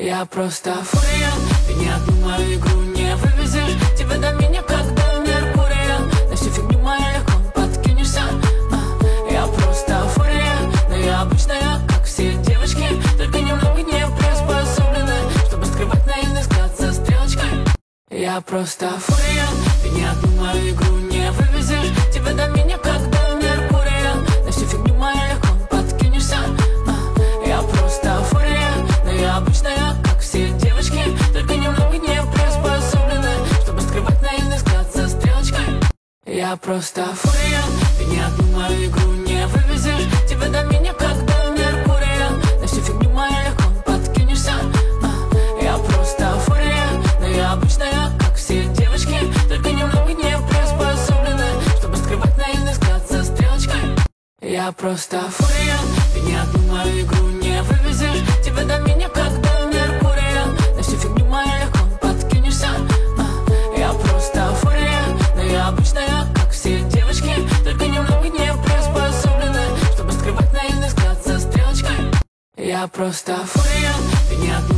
Я просто фурия, ты ни одну мою игру не вывезешь. Тебя до меня как до Меркурия. На всю фигню мою легко подкинешься. Я просто фурия, но я обычная, как все девочки. Только немного не приспособлены, чтобы скрывать наивный взгляд за стрелочкой. Я просто фурия, ты ни одну мою игру не вывезешь. Тебя до меня как до Меркурия. На всю фигню мою легко подкинешься. Я просто фурия, но я обычная, как все девочки. Только немного не приспособлены, чтобы скрывать наивный взгляд за стрелочкой. Я просто фурия, ты ни одну мою игру не вывезешь. Тебя до меня как до Меркурия. На всю фигню мою легко подкинешься. Я просто фурия, но я обычная, как все девочки. Только немного не приспособлены, чтобы скрывать наивный взгляд за стрелочкой. Я просто фурия, ты ни одну мою игру не вывезешь. Тебя до меня как до Меркурия. На всю фигню мою легко подкинешься. Я просто фурия, но я обычная, как все девочки. Только немного не приспособлены, чтобы скрывать наивный взгляд за стрелочкой. Я просто фурия, ты ни одну